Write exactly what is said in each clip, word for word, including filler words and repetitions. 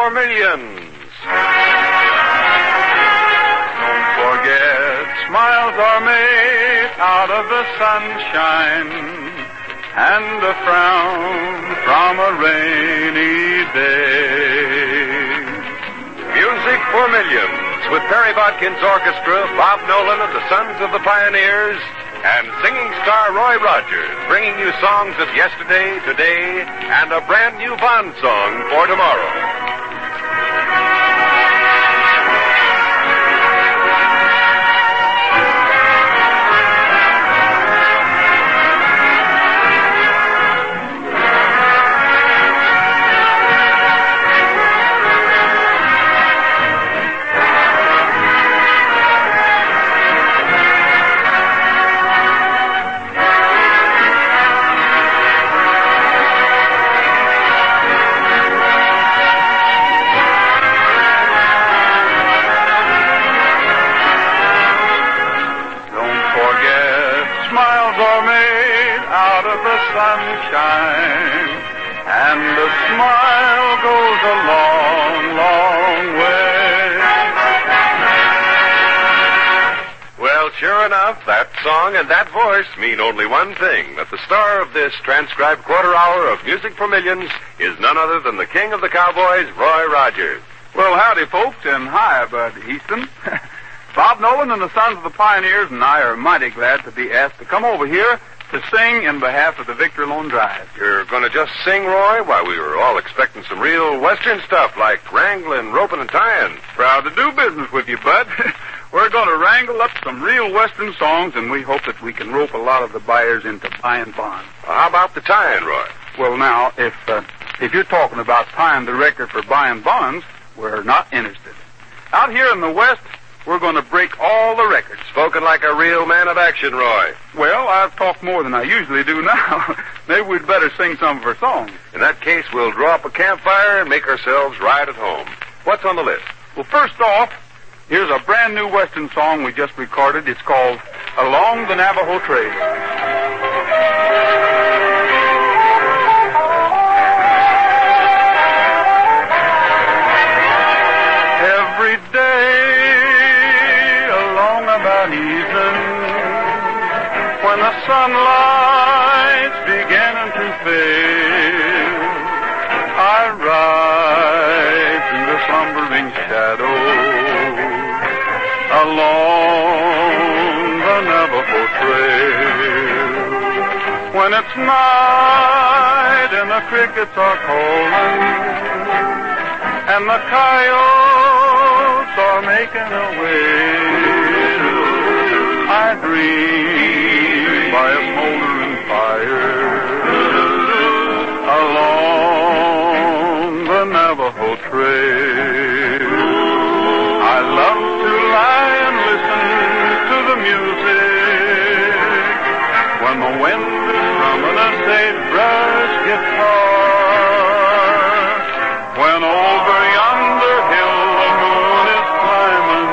for Millions. Don't forget, smiles are made out of the sunshine, and a frown from a rainy day. Music for Millions with Perry Bodkin's orchestra, Bob Nolan and the Sons of the Pioneers, and singing star Roy Rogers, bringing you songs of yesterday, today, and a brand new Bond song for tomorrow. Sunshine, and a smile goes a long, long way. Well, sure enough, that song and that voice mean only one thing, that the star of this transcribed quarter hour of Music for Millions is none other than the king of the cowboys, Roy Rogers. Well, howdy, folks, and hi, Bud Easton. Bob Nolan and the Sons of the Pioneers and I are mighty glad to be asked to come over here to sing in behalf of the Victory Lone Drive. You're going to just sing, Roy? Why, we were all expecting some real Western stuff like wrangling, roping, and tying. Proud to do business with you, Bud. We're going to wrangle up some real Western songs, and we hope that we can rope a lot of the buyers into buying bonds. Well, how about the tying, Roy? Well, now, if uh, if you're talking about tying the record for buying bonds, we're not interested. Out here in the West, we're going to break all the records. Spoken like a real man of action, Roy. Well, I've talked more than I usually do now. Maybe we'd better sing some of her songs. In that case, we'll draw up a campfire and make ourselves right at home. What's on the list? Well, first off, here's a brand new Western song we just recorded. It's called Along the Navajo Trail. Every day along about evening, when the sunlight's beginning to fade, I ride through the slumbering shadows along the Navajo Trail. When it's night and the crickets are calling and the coyotes are making a way, I dream by a smoldering fire along the Navajo Trail. I love to lie and listen to the music when the wind is strumming a sagebrush guitar. When over yonder hill the moon is climbing,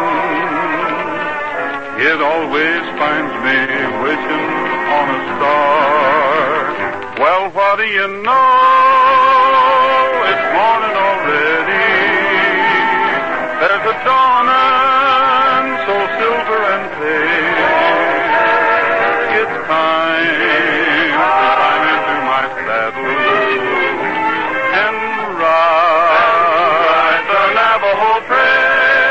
it always finds me wishing on a star. Well, what do you know? It's morning already. There's a dawning so silver and pale. It's time to climb into my saddle and ride the Navajo Trail.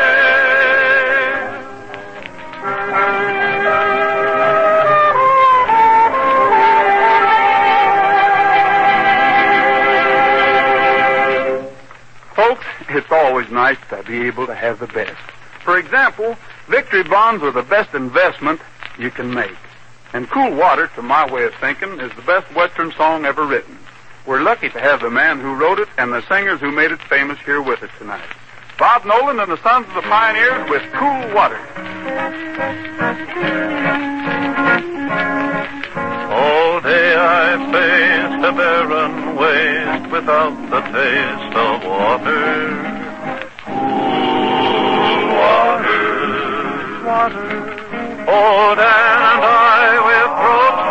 Folks, it's always nice to be able to have the best. For example, Victory Bonds are the best investment you can make. And Cool Water, to my way of thinking, is the best Western song ever written. We're lucky to have the man who wrote it and the singers who made it famous here with us tonight. Bob Nolan and the Sons of the Pioneers with Cool Water. All day I faced a barren waste without the taste of water. Cool water, water. Oh, and I with throats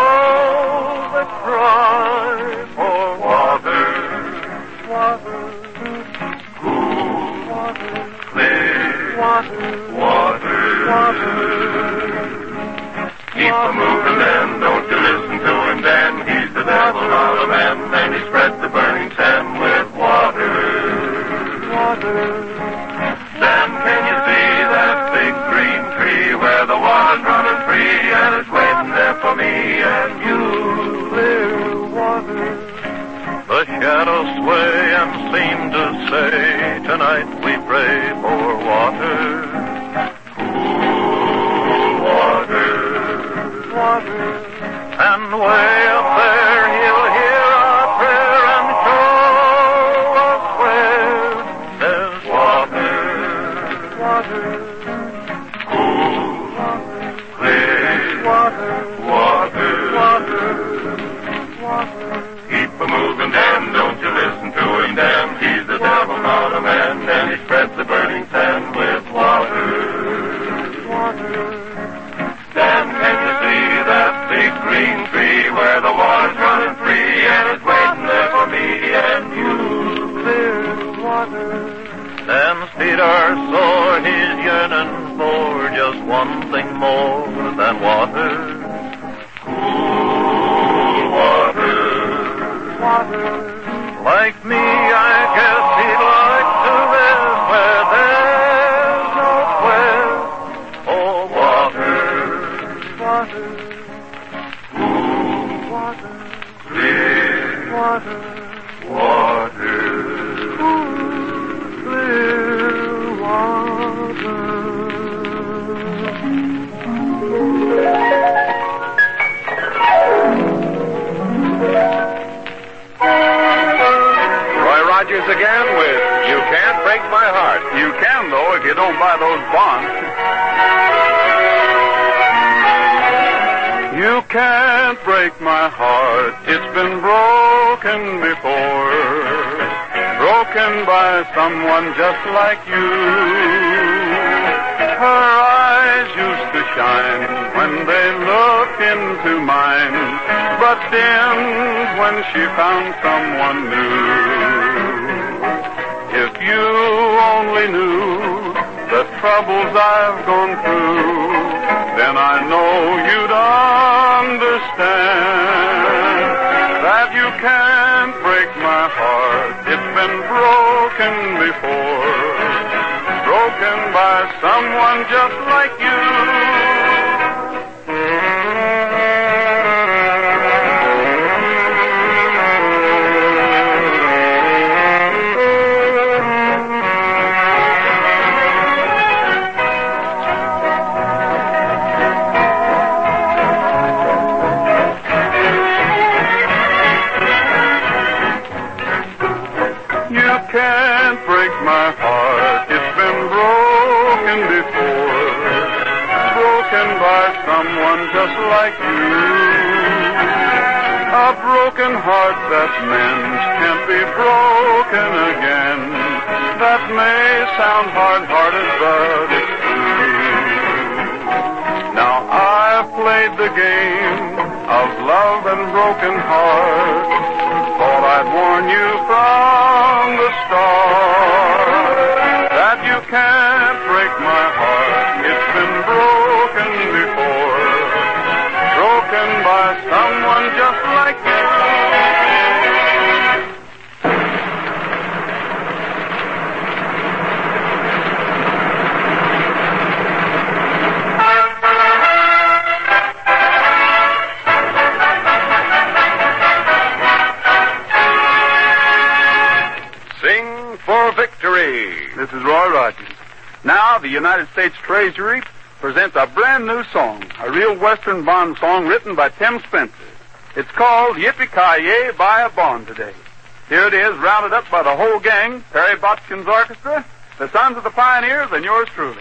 burned dry and souls that cry for water, water. say tonight we pray for water. Cool water. Water. And way up there he'll hear our prayer and show us where there's water. Water. Cool. Clear. Water. Water. Water. Water. Keep a moving, Dan, don't you listen to him, Dan. He's the devil, not a man, and he spreads the burning sand with water. Water. Dan, can you see that big green tree where the water's running free and it's waiting there for me and you? Clear water. Dan's feet are sore, he's yearning for just one thing more than water. Cool water. Water. Like me, I guess he'd like to live where there's no sweat. Oh, water. Water. Cool. Water. Clear. Water. Water. Cool. Clear water. Rogers again with You Can't Break My Heart. You can, though, if you don't buy those bonds. You can't break my heart. It's been broken before. Broken by someone just like you. Her eyes used to shine when they looked into mine, but dimmed when she found someone new. If you only knew the troubles I've gone through, then I know you'd understand that you can't break my heart. It's been broken before, broken by someone just like you. Can't break my heart. It's been broken before, broken by someone just like you. A broken heart that mends can't be broken again. That may sound hard-hearted, but it's true. Now I've played the game of love and broken heart. Thought I'd warn you from the start that you can't break my heart. It's been broken before, broken by someone just like you. This is Roy Rogers. Now, the United States Treasury presents a brand new song, a real Western bond song written by Tim Spencer. It's called Yippee-Ki-Yay, Buy a Bond Today. Here it is, rounded up by the whole gang, Perry Botkin's Orchestra, the Sons of the Pioneers, and yours truly.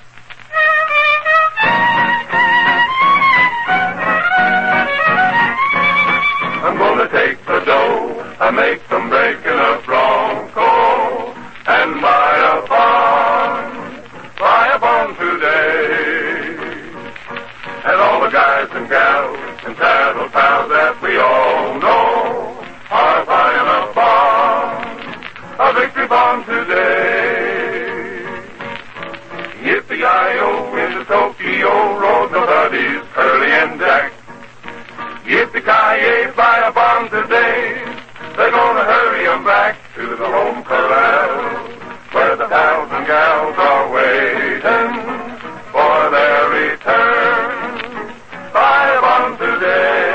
I'm gonna take the dough, I make them breaking a bronco, and buy a bond, buy a bond today. And all the guys and gals and saddle pals that we all know are buying a bond, a victory bond today. Yippee-I-O, into Tokyo Road, nobody's Curly and Jack. Yippee-Ki-Yay, buy a bond today. They're gonna hurry 'em back to the home corral, where the pals and gals are waiting for their return. Buy a bond today.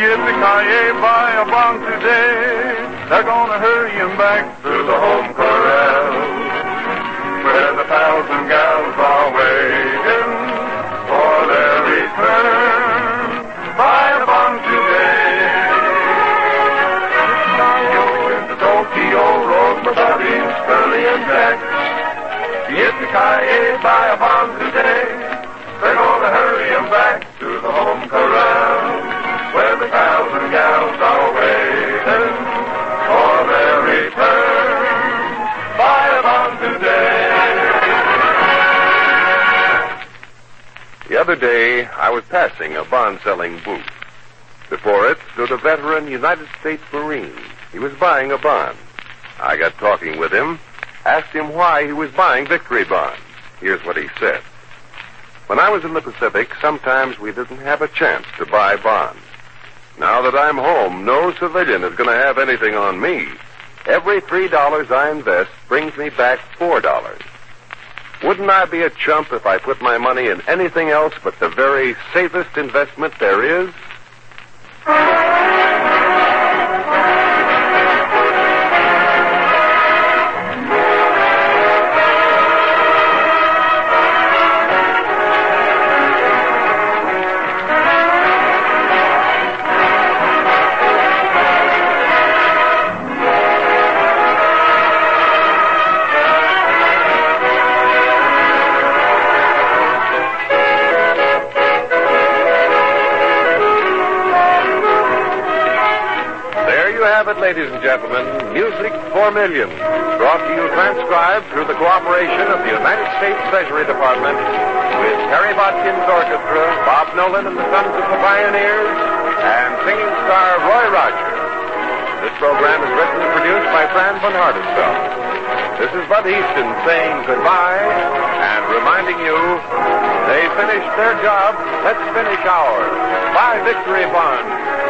Yippee-ki-yay, buy a bond today. They're gonna hurry him back to the home corral, where the pals and gals are waiting for their return. Buy a bond today. In the Tokyo Road for Bobby, Curly, and Jack. Yippee-ki-yay, buy a bond today. They're gonna hurry him back to the home corral, where the pals and gals are waiting for their return. Buy a bond today. The other day, I was passing a bond-selling booth. Before it stood a veteran United States Marine. He was buying a bond. I got talking with him, asked him why he was buying victory bonds. Here's what he said. When I was in the Pacific, sometimes we didn't have a chance to buy bonds. Now that I'm home, no civilian is going to have anything on me. Every three dollars I invest brings me back four dollars. Wouldn't I be a chump if I put my money in anything else but the very safest investment there is? Ladies and gentlemen, Music for Millions, brought to you transcribed through the cooperation of the United States Treasury Department with Terry Bodkin's orchestra, Bob Nolan and the Sons of the Pioneers, and singing star Roy Rogers. This program is written and produced by Fran von Hardestell. This is Bud Easton saying goodbye and reminding you, they finished their job, let's finish ours. Buy victory bonds.